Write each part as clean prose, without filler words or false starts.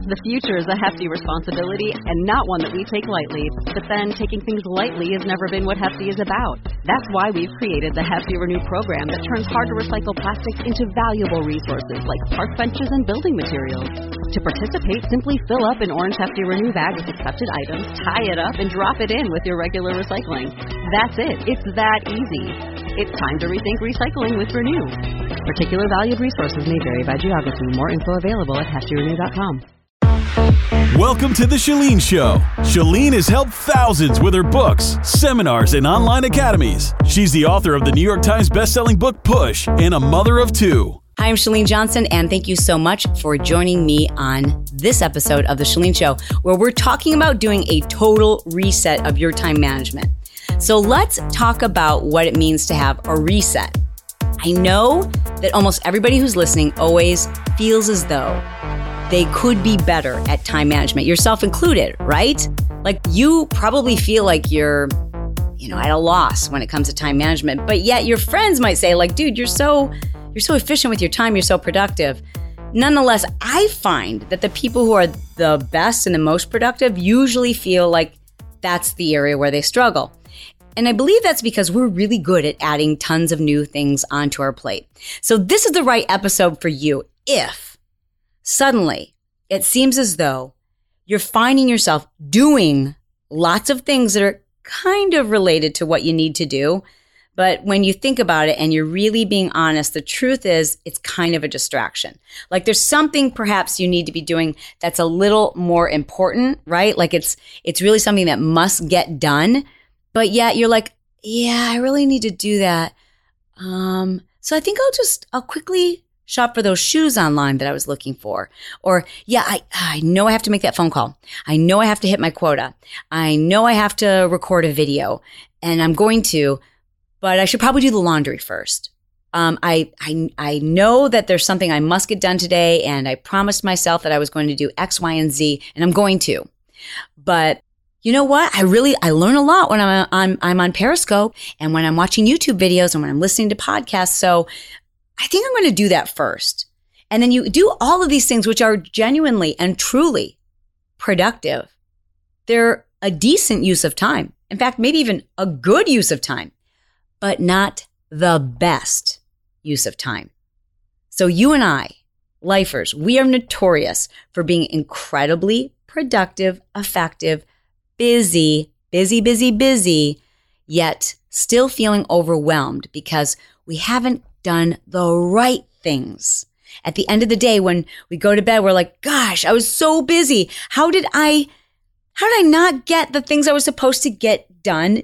The future is a hefty responsibility and not one that we take lightly. But then taking things lightly has never been what Hefty is about. That's why we've created the Hefty Renew program that turns hard-to-recycle plastics into valuable resources like park benches and building materials. To participate, simply fill up an orange Hefty Renew bag with accepted items, tie it up, and drop it in with your regular recycling. That's it. It's that easy. It's time to rethink recycling with Renew. Particular valued resources may vary by geography. More info available at heftyrenew.com. Welcome to The Chalene Show. Chalene has helped thousands with her books, seminars, and online academies. She's the author of the New York Times bestselling book Push and a mother of two. Hi, I'm Chalene Johnson, and thank you so much for joining me on this episode of The Chalene Show, where we're talking about doing a total reset of your time management. So let's talk about what it means to have a reset. I know that almost everybody who's listening always feels as though they could be better at time management, yourself included, right? Like you probably feel like you're, at a loss when it comes to time management, but yet your friends might say like, dude, you're so efficient with your time, you're so productive. Nonetheless, I find that the people who are the best and the most productive usually feel like that's the area where they struggle. And I believe that's because we're really good at adding tons of new things onto our plate. So this is the right episode for you if suddenly it seems as though you're finding yourself doing lots of things that are kind of related to what you need to do. But when you think about it and you're really being honest, the truth is it's kind of a distraction. Like there's something perhaps you need to be doing that's a little more important, right? Like it's really something that must get done. But yet you're like, yeah, I really need to do that. So I think I'll quickly shop for those shoes online that I was looking for. Or yeah, I know I have to make that phone call. I know I have to hit my quota. I know I have to record a video and I'm going to, but I should probably do the laundry first. I know that there's something I must get done today and I promised myself that I was going to do X, Y, and Z and I'm going to. But you know what? I learn a lot when I'm on Periscope and when I'm watching YouTube videos and when I'm listening to podcasts. So I think I'm going to do that first. And then you do all of these things, which are genuinely and truly productive. They're a decent use of time. In fact, maybe even a good use of time, but not the best use of time. So you and I, lifers, we are notorious for being incredibly productive, effective, busy, yet still feeling overwhelmed because we haven't done the right things. At the end of the day, when we go to bed, we're like, gosh, I was so busy. How did I not get the things I was supposed to get done?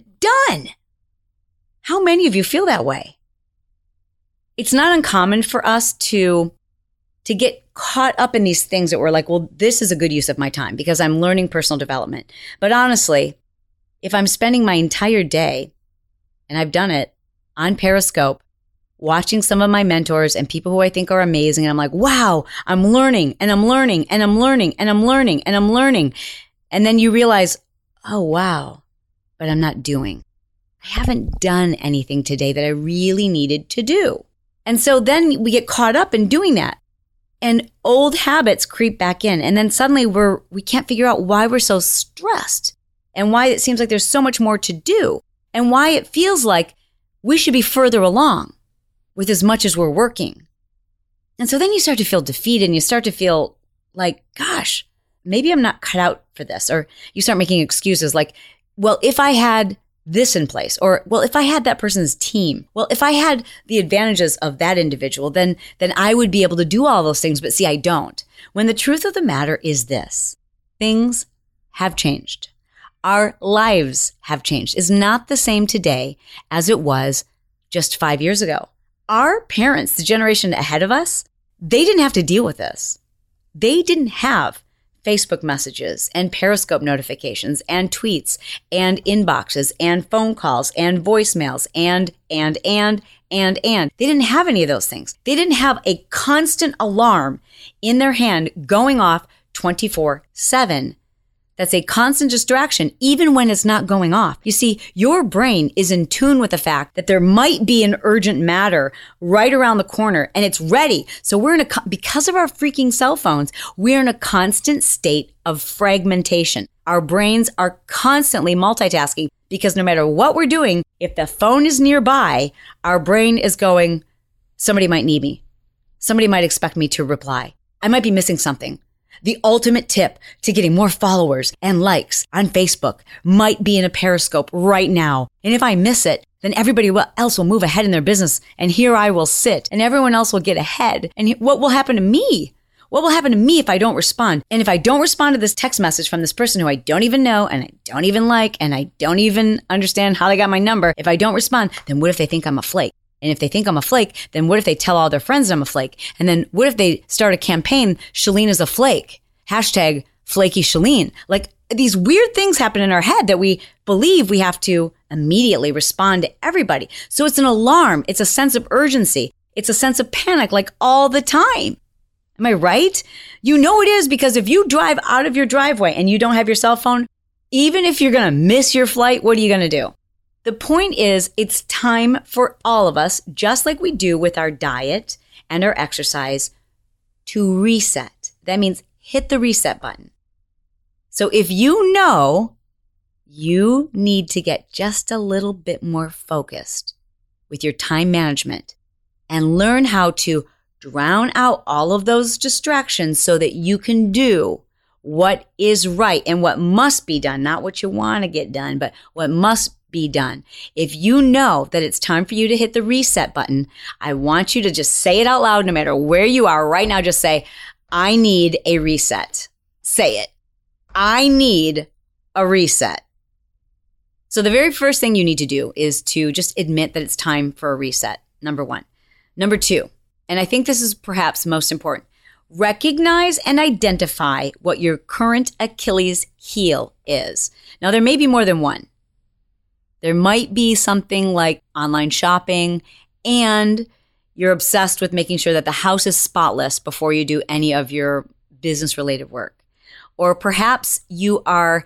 How many of you feel that way? It's not uncommon for us to get caught up in these things that we're like, well, this is a good use of my time because I'm learning personal development. But honestly, if I'm spending my entire day, and I've done it on Periscope, watching some of my mentors and people who I think are amazing, and I'm like, wow, I'm learning and I'm learning and I'm learning and I'm learning and I'm learning. And then you realize, oh, wow, but I'm not doing. I haven't done anything today that I really needed to do. And so then we get caught up in doing that. And old habits creep back in. And then suddenly we can't figure out why we're so stressed and why it seems like there's so much more to do and why it feels like we should be further along with as much as we're working. And so then you start to feel defeated and you start to feel like, gosh, maybe I'm not cut out for this. Or you start making excuses like, well, if I had this in place, or, well, if I had that person's team, well, if I had the advantages of that individual, then I would be able to do all those things. But see, I don't. When the truth of the matter is this, things have changed. Our lives have changed. It's not the same today as it was just 5 years ago. Our parents, the generation ahead of us, they didn't have to deal with this. They didn't have Facebook messages and Periscope notifications and tweets and inboxes and phone calls and voicemails and. They didn't have any of those things. They didn't have a constant alarm in their hand going off 24/7 That's a constant distraction, even when it's not going off. You see, your brain is in tune with the fact that there might be an urgent matter right around the corner and it's ready. So because of our freaking cell phones, we're in a constant state of fragmentation. Our brains are constantly multitasking because no matter what we're doing, if the phone is nearby, our brain is going, somebody might need me. Somebody might expect me to reply. I might be missing something. The ultimate tip to getting more followers and likes on Facebook might be in a Periscope right now. And if I miss it, then everybody else will move ahead in their business. And here I will sit and everyone else will get ahead. And what will happen to me? What will happen to me if I don't respond? And if I don't respond to this text message from this person who I don't even know and I don't even like and I don't even understand how they got my number, if I don't respond, then what if they think I'm a flake? And if they think I'm a flake, then what if they tell all their friends I'm a flake? And then what if they start a campaign, Chalene is a flake, hashtag flaky Chalene? Like these weird things happen in our head that we believe we have to immediately respond to everybody. So it's an alarm. It's a sense of urgency. It's a sense of panic like all the time. Am I right? You know it is because if you drive out of your driveway and you don't have your cell phone, even if you're going to miss your flight, what are you going to do? The point is, it's time for all of us, just like we do with our diet and our exercise, to reset. That means hit the reset button. So if you know you need to get just a little bit more focused with your time management and learn how to drown out all of those distractions so that you can do what is right and what must be done, not what you want to get done, but what must be done. If you know that it's time for you to hit the reset button, I want you to just say it out loud, no matter where you are right now. Just say, I need a reset. Say it. I need a reset. So the very first thing you need to do is to just admit that it's time for a reset. Number one. Number two, and I think this is perhaps most important, recognize and identify what your current Achilles heel is. Now, there may be more than one. There might be something like online shopping, and you're obsessed with making sure that the house is spotless before you do any of your business-related work. Or perhaps you are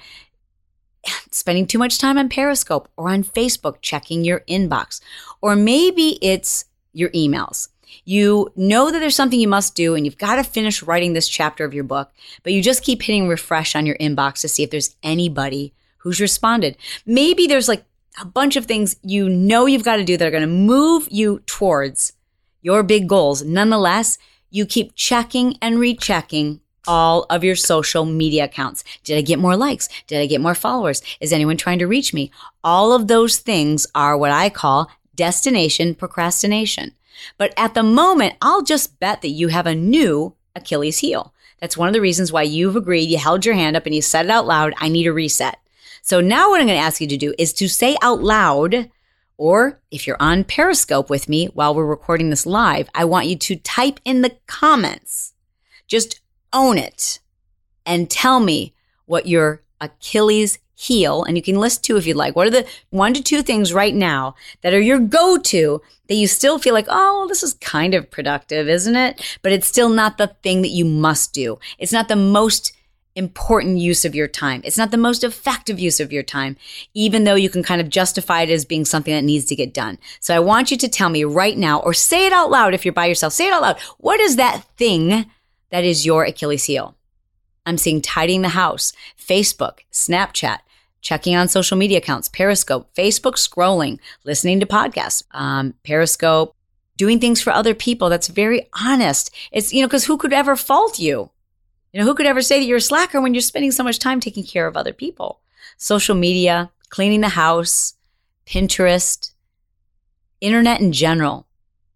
spending too much time on Periscope or on Facebook checking your inbox. Or maybe it's your emails. You know that there's something you must do and you've got to finish writing this chapter of your book, but you just keep hitting refresh on your inbox to see if there's anybody who's responded. Maybe there's like a bunch of things you know you've got to do that are going to move you towards your big goals. Nonetheless, you keep checking and rechecking all of your social media accounts. Did I get more likes? Did I get more followers? Is anyone trying to reach me? All of those things are what I call destination procrastination. But at the moment, I'll just bet that you have a new Achilles heel. That's one of the reasons why you've agreed, you held your hand up and you said it out loud, I need a reset. So now what I'm going to ask you to do is to say out loud, or if you're on Periscope with me while we're recording this live, I want you to type in the comments. Just own it and tell me what your Achilles heel, and you can list two if you'd like. What are the 1 to 2 things right now that are your go-to that you still feel like, oh, well, this is kind of productive, isn't it? But it's still not the thing that you must do. It's not the most important use of your time. It's not the most effective use of your time, even though you can kind of justify it as being something that needs to get done. So I want you to tell me right now, or say it out loud if you're by yourself. Say it out loud. What is that thing that is your Achilles heel? I'm seeing tidying the house, Facebook, Snapchat, checking on social media accounts, Periscope, Facebook scrolling, listening to podcasts, Periscope, doing things for other people. That's very honest. It's, because who could ever fault you? Who could ever say that you're a slacker when you're spending so much time taking care of other people? Social media, cleaning the house, Pinterest, internet in general,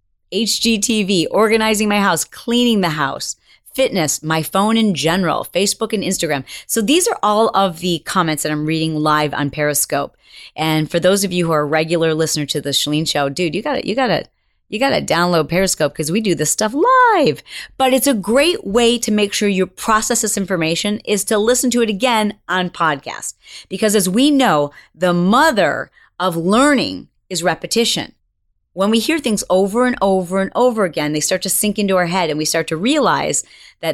HGTV, organizing my house, cleaning the house, fitness, my phone in general, Facebook and Instagram. So these are all of the comments that I'm reading live on Periscope. And for those of you who are a regular listener to the Chalene Show, dude, you gotta download Periscope because we do this stuff live. But it's a great way to make sure you process this information is to listen to it again on podcast. Because as we know, the mother of learning is repetition. When we hear things over and over and over again, they start to sink into our head and we start to realize that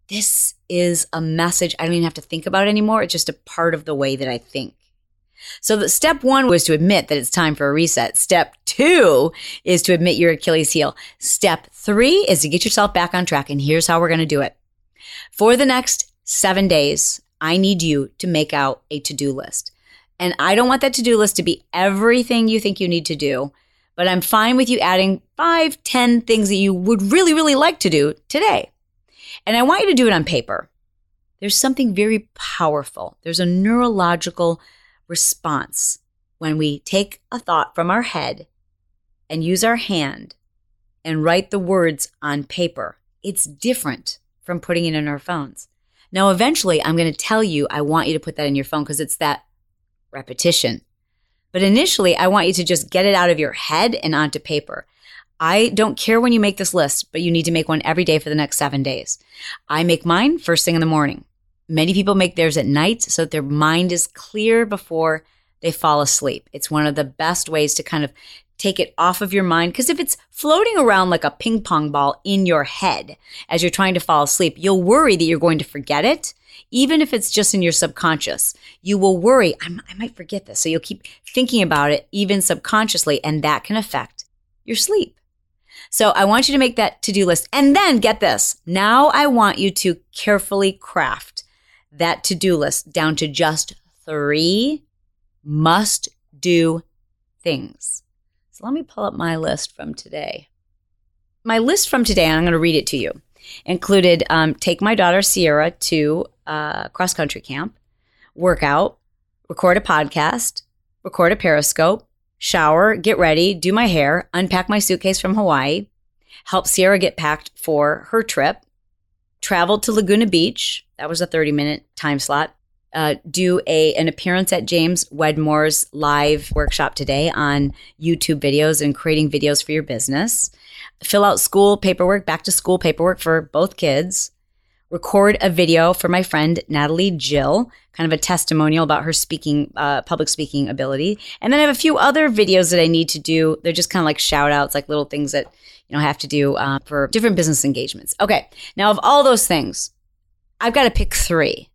this is a message I don't even have to think about anymore. It's just a part of the way that I think. So the step 1 was to admit that it's time for a reset. Step 2 is to admit your Achilles heel. Step 3 is to get yourself back on track. And here's how we're going to do it. For the next 7 days, I need you to make out a to-do list. And I don't want that to-do list to be everything you think you need to do, but I'm fine with you adding 5, 10 things that you would really, really like to do today. And I want you to do it on paper. There's something very powerful. There's a neurological response when we take a thought from our head and use our hand and write the words on paper. It's different from putting it in our phones. Now, eventually, I'm going to tell you I want you to put that in your phone because it's that repetition. But initially, I want you to just get it out of your head and onto paper. I don't care when you make this list, but you need to make one every day for the next 7 days. I make mine first thing in the morning. Many people make theirs at night so that their mind is clear before they fall asleep. It's one of the best ways to kind of take it off of your mind, because if it's floating around like a ping pong ball in your head as you're trying to fall asleep, you'll worry that you're going to forget it. Even if it's just in your subconscious, you will worry, I might forget this. So you'll keep thinking about it even subconsciously, and that can affect your sleep. So I want you to make that to-do list. And then get this. Now I want you to carefully craft that to-do list down to just 3 must-do things. So let me pull up my list from today. My list from today, and I'm going to read it to you, included take my daughter Sierra to cross-country camp, work out, record a podcast, record a Periscope, shower, get ready, do my hair, unpack my suitcase from Hawaii, help Sierra get packed for her trip, travel to Laguna Beach. That was a 30-minute time slot. Do an appearance at James Wedmore's live workshop today on YouTube videos and creating videos for your business. Fill out school paperwork, back to school paperwork for both kids. Record a video for my friend Natalie Jill, kind of a testimonial about her speaking, public speaking ability. And then I have a few other videos that I need to do. They're just kind of like shout outs, like little things that I have to do for different business engagements. Okay, now of all those things, I've got to pick 3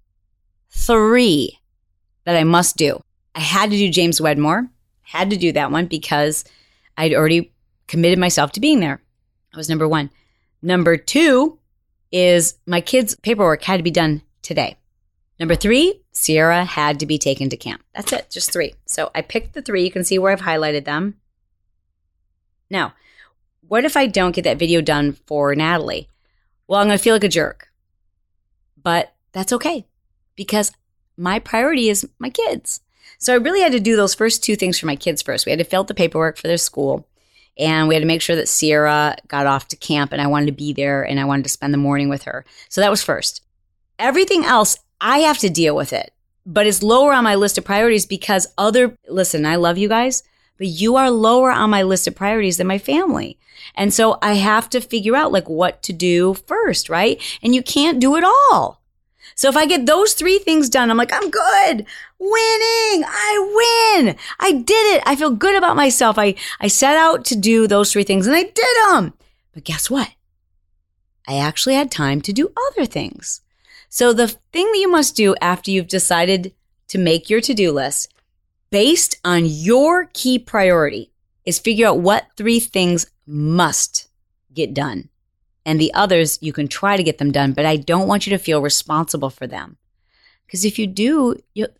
that I must do. I had to do James Wedmore. Had to do that one because I'd already committed myself to being there. That was number 1. Number 2 is my kids' paperwork had to be done today. Number 3, Sierra had to be taken to camp. That's it, just 3. So I picked the 3. You can see where I've highlighted them. Now, what if I don't get that video done for Natalie? Well, I'm going to feel like a jerk. But that's okay, because my priority is my kids. So I really had to do those first 2 things for my kids first. We had to fill out the paperwork for their school, and we had to make sure that Sierra got off to camp, and I wanted to be there, and I wanted to spend the morning with her. So that was first. Everything else, I have to deal with it, but it's lower on my list of priorities because listen, I love you guys, but you are lower on my list of priorities than my family. And so I have to figure out like what to do first, right? And you can't do it all. So if I get those 3 things done, I'm like, I'm good. Winning. I win. I did it. I feel good about myself. I set out to do those 3 things and I did them. But guess what? I actually had time to do other things. So the thing that you must do after you've decided to make your to-do list based on your key priority is figure out what 3 things must get done. And the others, you can try to get them done, but I don't want you to feel responsible for them. Because if you do,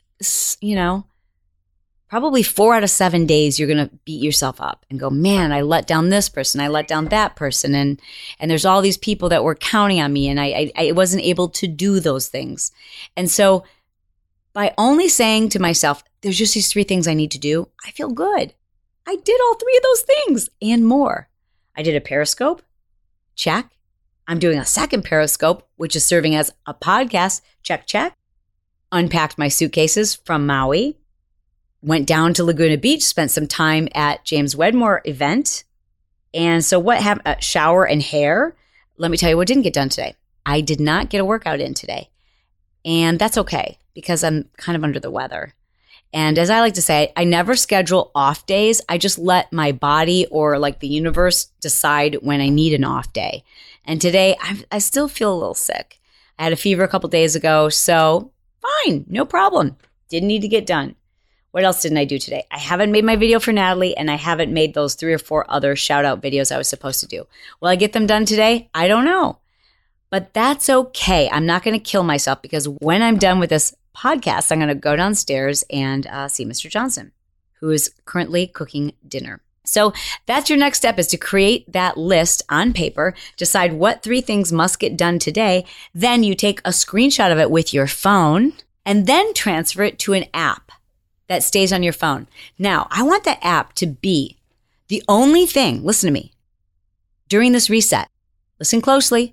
probably 4 out of 7 days, you're going to beat yourself up and go, man, I let down this person. I let down that person. And there's all these people that were counting on me and I wasn't able to do those things. And so by only saying to myself, there's just these 3 things I need to do, I feel good. I did all 3 of those things and more. I did a Periscope. Check. I'm doing a second Periscope, which is serving as a podcast. Check, check. Unpacked my suitcases from Maui. Went down to Laguna Beach, spent some time at James Wedmore event. And so what happened? Shower and hair. Let me tell you what didn't get done today. I did not get a workout in today. And that's okay because I'm kind of under the weather. And as I like to say, I never schedule off days. I just let my body or like the universe decide when I need an off day. And today, I still feel a little sick. I had a fever a couple days ago, so fine, no problem. Didn't need to get done. What else didn't I do today? I haven't made my video for Natalie, and I haven't made those 3 or 4 other shout out videos I was supposed to do. Will I get them done today? I don't know. But that's okay. I'm not going to kill myself, because when I'm done with this podcast, I'm going to go downstairs and see Mr. Johnson, who is currently cooking dinner. So that's your next step, is to create that list on paper, decide what 3 things must get done today. Then you take a screenshot of it with your phone and then transfer it to an app that stays on your phone. Now, I want that app to be the only thing, listen to me, during this reset. Listen closely,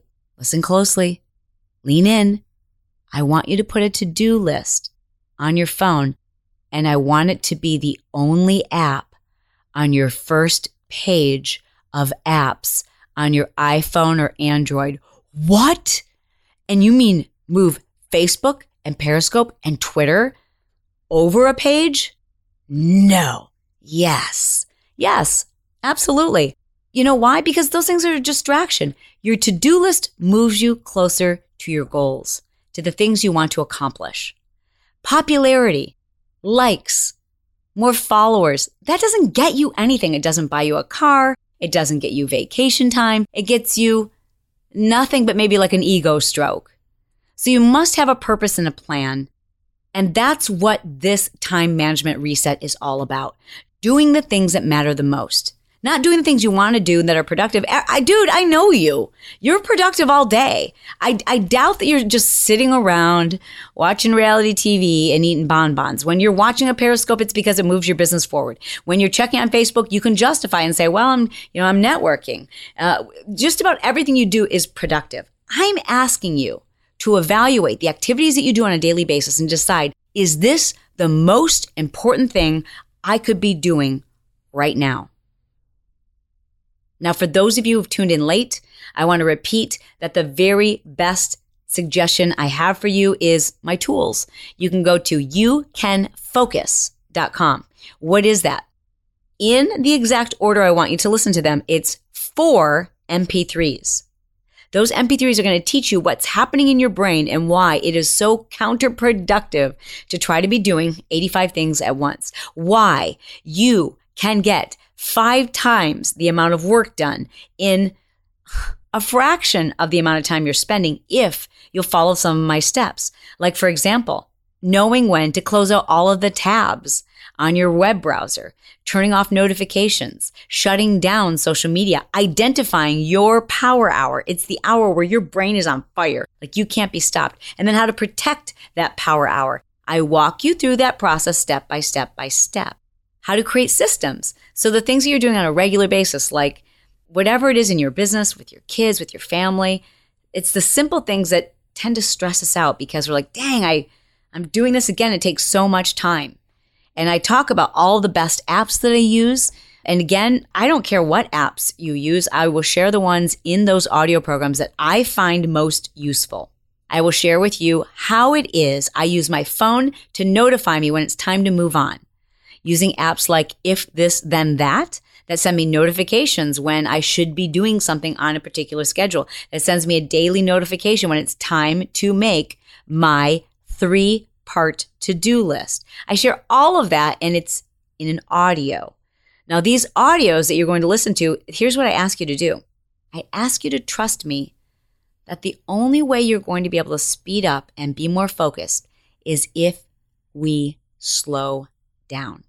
lean in. I want you to put a to-do list on your phone, and I want it to be the only app on your first page of apps on your iPhone or Android. What? And you mean move Facebook and Periscope and Twitter over a page? No. Yes, absolutely. You know why? Because those things are a distraction. Your to-do list moves you closer to your goals, to the things you want to accomplish. Popularity, likes, more followers, that doesn't get you anything. It doesn't buy you a car. It doesn't get you vacation time. It gets you nothing but maybe like an ego stroke. So you must have a purpose and a plan. And that's what this time management reset is all about. Doing the things that matter the most. Not doing the things you want to do that are productive. Dude, I know you. You're productive all day. I doubt that you're just sitting around watching reality TV and eating bonbons. When you're watching a Periscope, it's because it moves your business forward. When you're checking on Facebook, you can justify and say, well, I'm networking. Just about everything you do is productive. I'm asking you to evaluate the activities that you do on a daily basis and decide, is this the most important thing I could be doing right now? Now, for those of you who've tuned in late, I want to repeat that the very best suggestion I have for you is my tools. You can go to youcanfocus.com. What is that? In the exact order I want you to listen to them, it's 4 MP3s. Those MP3s are going to teach you what's happening in your brain and why it is so counterproductive to try to be doing 85 things at once. Why you can get 5 times the amount of work done in a fraction of the amount of time you're spending if you'll follow some of my steps. Like, for example, knowing when to close out all of the tabs on your web browser, turning off notifications, shutting down social media, identifying your power hour. It's the hour where your brain is on fire, like you can't be stopped. And then how to protect that power hour. I walk you through that process step by step by step. How to create systems. So the things that you're doing on a regular basis, like whatever it is in your business, with your kids, with your family, it's the simple things that tend to stress us out because we're like, dang, I'm doing this again. It takes so much time. And I talk about all the best apps that I use. And again, I don't care what apps you use. I will share the ones in those audio programs that I find most useful. I will share with you how it is I use my phone to notify me when it's time to move on. Using apps like If This Then That send me notifications when I should be doing something on a particular schedule. That sends me a daily notification when it's time to make my 3-part to-do list. I share all of that, and it's in an audio. Now, these audios that you're going to listen to, here's what I ask you to do. I ask you to trust me that the only way you're going to be able to speed up and be more focused is if we slow down.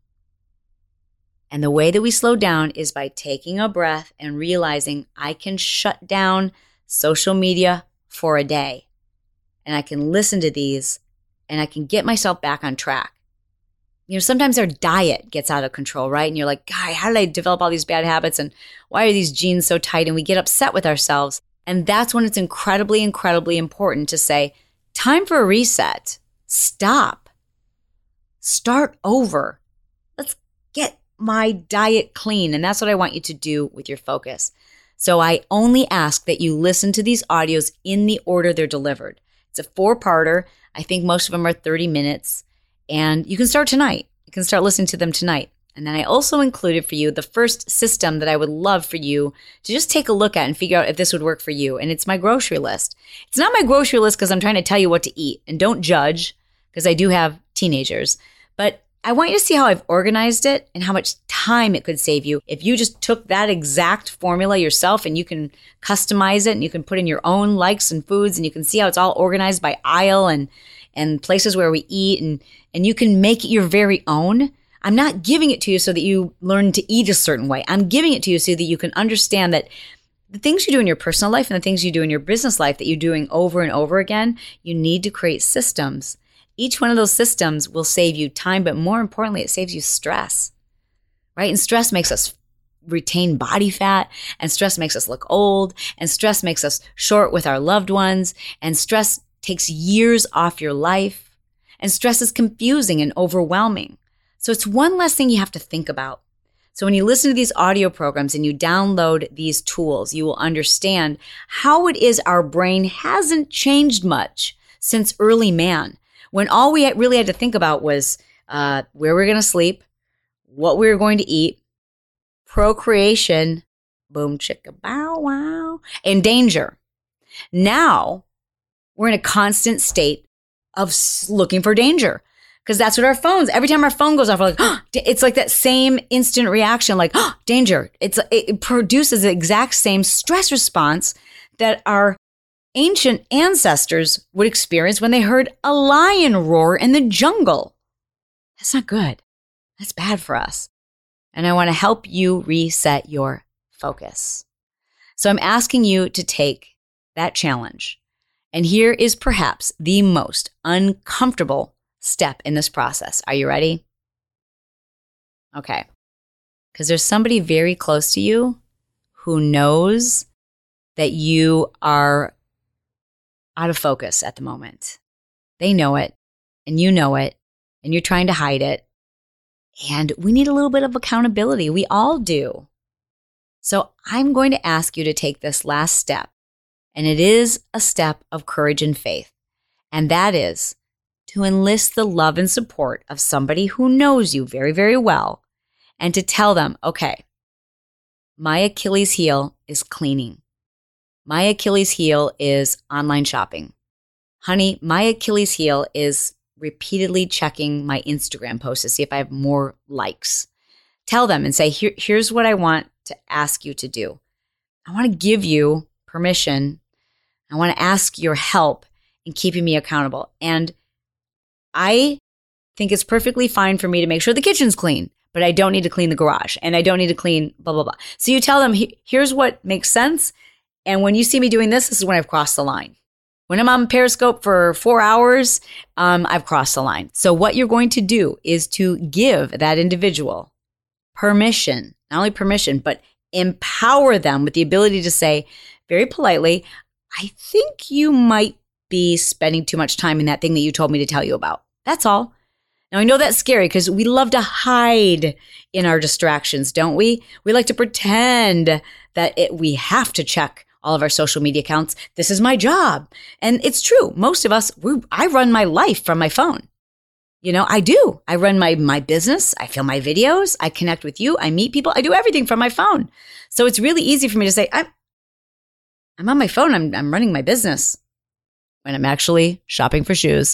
And the way that we slow down is by taking a breath and realizing I can shut down social media for a day. And I can listen to these and I can get myself back on track. You know, sometimes our diet gets out of control, right? And you're like, God, how did I develop all these bad habits? And why are these jeans so tight? And we get upset with ourselves. And that's when it's incredibly, incredibly important to say, time for a reset. Stop. Start over. Let's get my diet clean. And that's what I want you to do with your focus. So I only ask that you listen to these audios in the order they're delivered. It's a 4-parter. I think most of them are 30 minutes. And you can start tonight. You can start listening to them tonight. And then I also included for you the first system that I would love for you to just take a look at and figure out if this would work for you. And it's my grocery list. It's not my grocery list because I'm trying to tell you what to eat. And don't judge, because I do have teenagers. But I want you to see how I've organized it and how much time it could save you if you just took that exact formula yourself, and you can customize it and you can put in your own likes and foods, and you can see how it's all organized by aisle and places where we eat, and you can make it your very own. I'm not giving it to you so that you learn to eat a certain way. I'm giving it to you so that you can understand that the things you do in your personal life and the things you do in your business life that you're doing over and over again, you need to create systems. Each one of those systems will save you time, but more importantly, it saves you stress, right? And stress makes us retain body fat, and stress makes us look old, and stress makes us short with our loved ones, and stress takes years off your life, and stress is confusing and overwhelming. So it's one less thing you have to think about. So when you listen to these audio programs and you download these tools, you will understand how it is our brain hasn't changed much since early man, when all we really had to think about was where we're going to sleep, what we were going to eat, procreation, boom, chicka, bow, wow, and danger. Now we're in a constant state of looking for danger, because that's what our phones, every time our phone goes off, we're like, oh, it's like that same instant reaction, like, oh, danger. It produces the exact same stress response that our ancient ancestors would experience when they heard a lion roar in the jungle. That's not good. That's bad for us. And I want to help you reset your focus. So I'm asking you to take that challenge. And here is perhaps the most uncomfortable step in this process. Are you ready? Okay. Because there's somebody very close to you who knows that you are out of focus at the moment. They know it, and you know it, and you're trying to hide it. And we need a little bit of accountability. We all do. So I'm going to ask you to take this last step, and it is a step of courage and faith. And that is to enlist the love and support of somebody who knows you very, very well, and to tell them, okay, my Achilles heel is cleaning. My Achilles heel is online shopping. Honey, my Achilles heel is repeatedly checking my Instagram posts to see if I have more likes. Tell them and say, here's what I want to ask you to do. I want to give you permission. I want to ask your help in keeping me accountable. And I think it's perfectly fine for me to make sure the kitchen's clean, but I don't need to clean the garage, and I don't need to clean blah, blah, blah. So you tell them, here's what makes sense. And when you see me doing this is when I've crossed the line. When I'm on Periscope for 4 hours, I've crossed the line. So what you're going to do is to give that individual permission, not only permission, but empower them with the ability to say very politely, I think you might be spending too much time in that thing that you told me to tell you about. That's all. Now, I know that's scary because we love to hide in our distractions, don't we? We like to pretend that we have to check all of our social media accounts. This is my job. And it's true. Most of us, I run my life from my phone. You know, I do. I run my business. I film my videos. I connect with you. I meet people. I do everything from my phone. So it's really easy for me to say, I'm on my phone. I'm running my business when I'm actually shopping for shoes.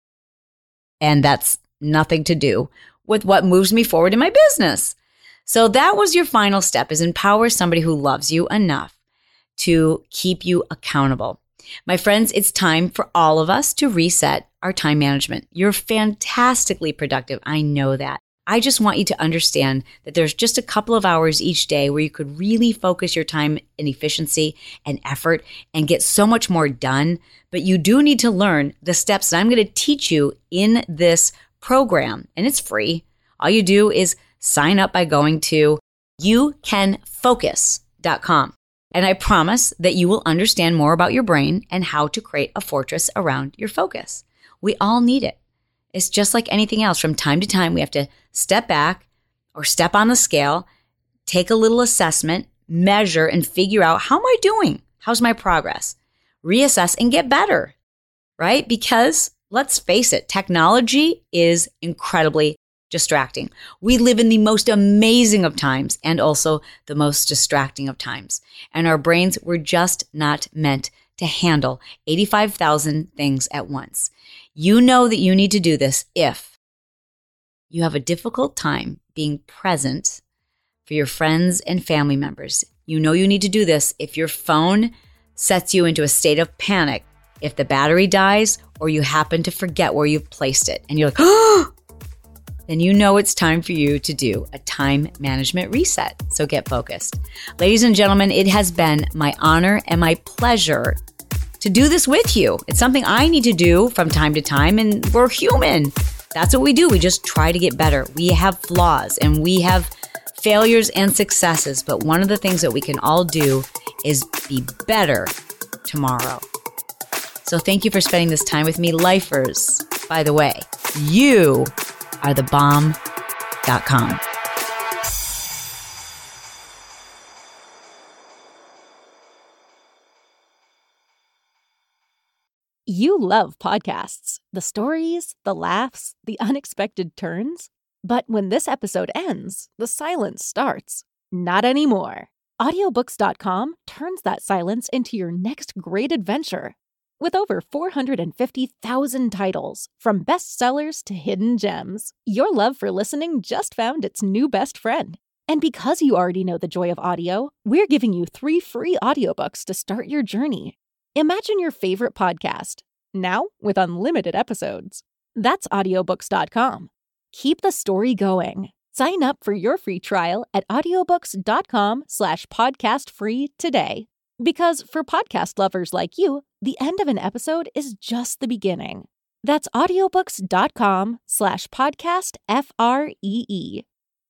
And that's nothing to do with what moves me forward in my business. So that was your final step, is empower somebody who loves you enough to keep you accountable. My friends, it's time for all of us to reset our time management. You're fantastically productive. I know that. I just want you to understand that there's just a couple of hours each day where you could really focus your time and efficiency and effort and get so much more done. But you do need to learn the steps that I'm going to teach you in this program. And it's free. All you do is sign up by going to youcanfocus.com. And I promise that you will understand more about your brain and how to create a fortress around your focus. We all need it. It's just like anything else. From time to time, we have to step back or step on the scale, take a little assessment, measure, and figure out, how am I doing? How's my progress? Reassess and get better, right? Because let's face it, technology is incredibly distracting. We live in the most amazing of times and also the most distracting of times. And our brains were just not meant to handle 85,000 things at once. You know that you need to do this if you have a difficult time being present for your friends and family members. You know you need to do this if your phone sets you into a state of panic, if the battery dies or you happen to forget where you've placed it and you're like, oh, then you know it's time for you to do a time management reset. So get focused. Ladies and gentlemen, it has been my honor and my pleasure to do this with you. It's something I need to do from time to time, and we're human. That's what we do. We just try to get better. We have flaws and we have failures and successes, but one of the things that we can all do is be better tomorrow. So thank you for spending this time with me. Lifers, by the way, you are thebomb.com. You love podcasts, the stories, the laughs, the unexpected turns. But when this episode ends, the silence starts. Not anymore. Audiobooks.com turns that silence into your next great adventure. With over 450,000 titles, from bestsellers to hidden gems, your love for listening just found its new best friend. And because you already know the joy of audio, we're giving you 3 free audiobooks to start your journey. Imagine your favorite podcast, now with unlimited episodes. That's audiobooks.com. Keep the story going. Sign up for your free trial at audiobooks.com/podcastfree today. Because for podcast lovers like you, the end of an episode is just the beginning. That's audiobooks.com/podcastfree.